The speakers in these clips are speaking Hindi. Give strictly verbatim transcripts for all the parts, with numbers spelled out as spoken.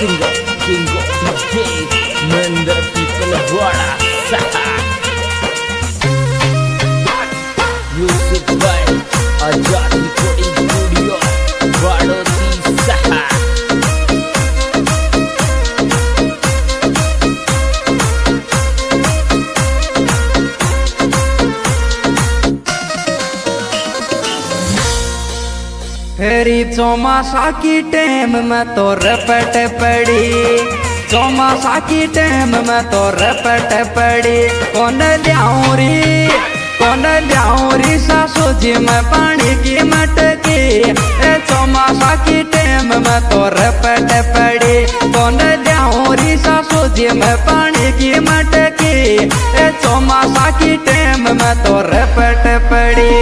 singer, king of the game, Mandar people Wada Saha. Music by Ajad Recording Studio, Vadodi Saha. फेरी चौमासा की टेम में तो रपट पड़ी, चौमासा की टेम में तो रपट पड़ी। कौन ल्याऊं री कौन ल्याऊं री सासू जी में पानी की मटकी, ए चौमासा की टेम में तो रपट पड़ी। कौन ल्याऊं री सासू जी में पानी की मटकी, ए चौमासा की टेम में तो रपट पड़ी।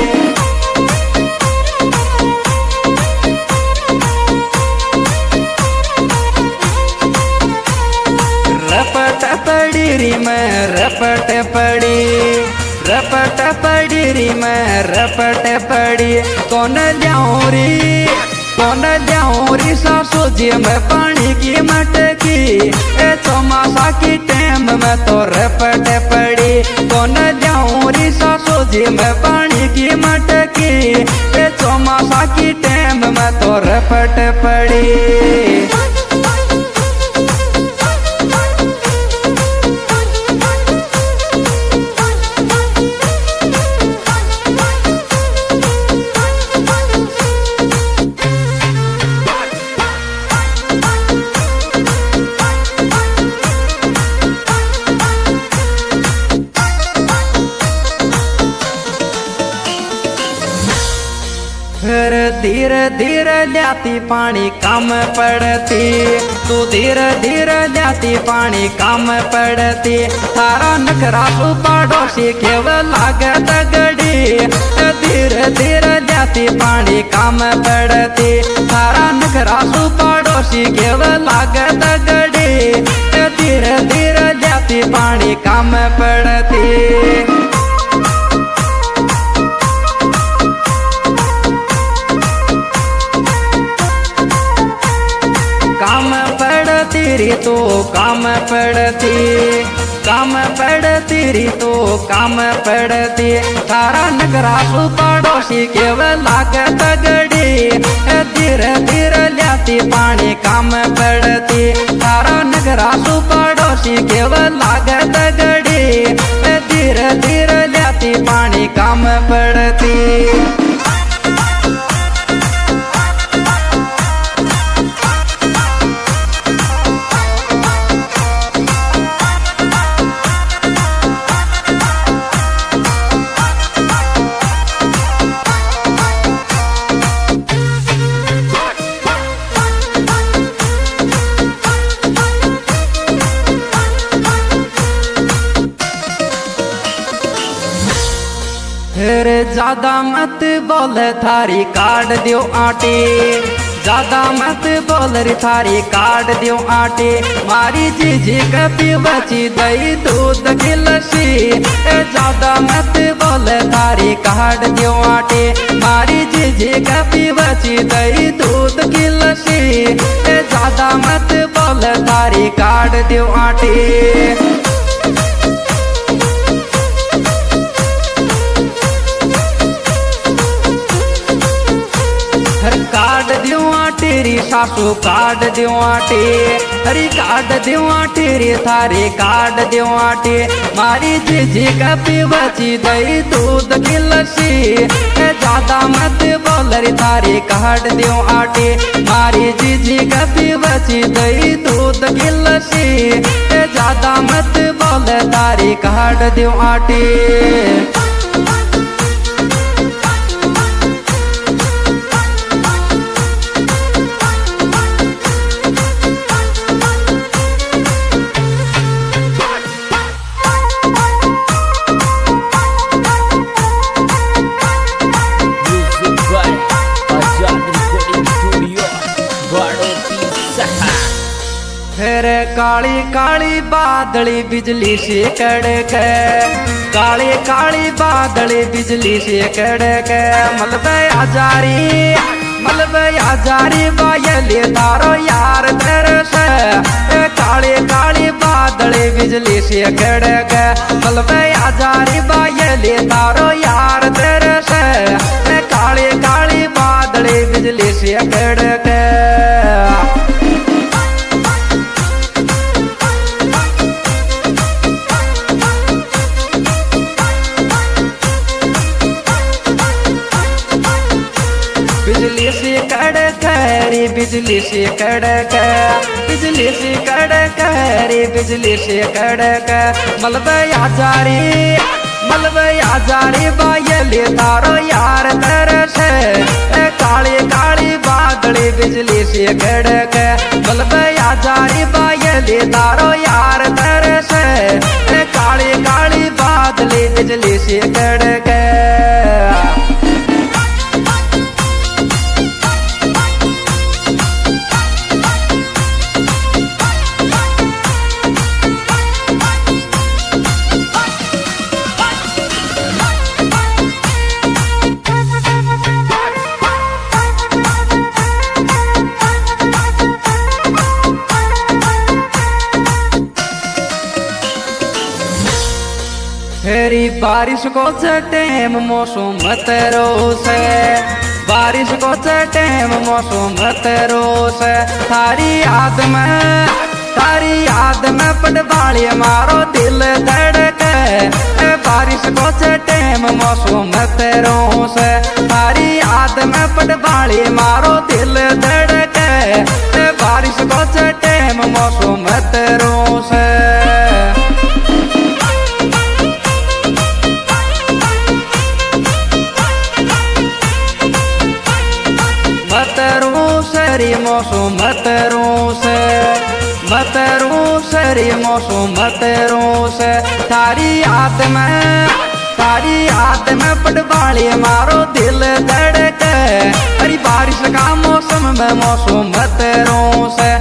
रपट पड़ी री मैं रपट पड़ी, रपट पड़ी री मैं रपट पड़ी। कौन ल्याऊं री कौन ल्याऊं री सासू जी में पानी की मटकी, ए चौमासा की टेम में तो रपट पड़ी। कौन ल्याऊं री सासू जी में पानी की मटकी, ए चौमासा की टेम में तो रपट पड़ी। फिर धीरे धीरे जाती पानी कम पड़ती, तू धीरे धीरे जाती पानी कम पड़ती। थारा नखरा तू पड़ोसी केवल लागे तगड़ी, धीरे धीरे जाती पानी कम पड़ती। थारा नखरा तू पड़ोसी केवल लागे तगड़ी, धीरे धीरे जाती पानी कम पड़ती। काम पड़ती री तो काम पड़ती, काम पड़ती री तो काम पड़ती। थारा नगरा तू पड़ोसी केवल लागे तगड़ी, धीरे धीरे जाती पानी काम पड़ती। थारा नगरा तू पड़ोसी केवल लागे तगड़ी, धीरे धीरे जाती पानी काम पड़ती। फिर ज्यादा मत बोल थारी काट दियो आटे, ज्यादा मत बोल रे थारी काट दियो आटे। मारी जीजी कपी बची दही दूध की लस्सी, ज्यादा मत बोल थारी काट दियो आटे। मारी जीजी कपी बची दही दूध की लस्सी, ज्यादा मत बोल थारी काट दियो आटे। काट दियो आटे री सासू काट दियो आटे, हरी काट दियो आटे रे थारे काट दियो आटे। मारी जीजी कपी बची दही दूध की लस्सी, ज्यादा मत बोल रे थारे काट दियो आटे। मारी जीजी कपी बची दही दूध की लस्सी, ज्यादा मत बोल थारे काट दियो आटे। फिर काली काली बादली बिजली से कड़क, काली काली बादली बिजली से कड़क। मलबे आजारी मलबे आजारी बायले तारो यार तेरे बिजली से कड़क मलबे आजारी बायले तारो यार तेरे से काली काली बादले बिजली से कड़क बिजली से कड़क रे बिजली से कड़क बिजली से कड़क रे बिजली से कड़क मलबे आजारी मलबे आजारी बायले तारो यार तेरे से काली काली बादली बिजली से कड़क मलबे आजारी बायले तारो यार तेरे से काली काली बादली बिजली से कड़क फेरी बारिश को टाइम मौसम तेरो से बारिश को टाइम मौसम तेरो से थारी याद में थारी याद में पटवाली मारो दिल धड़के बारिश को टाइम मौसम तेरो से थारी याद में पटवाली मारो दिल धड़के बारिश को टाइम मौसम तेरो से रे मौसम मतरो से मतरो से रे मौसम मतरो से थारी याद में थारी याद में पटवाली मारो दिल धड़के अरे बारिश का मौसम में मौसम मतरो से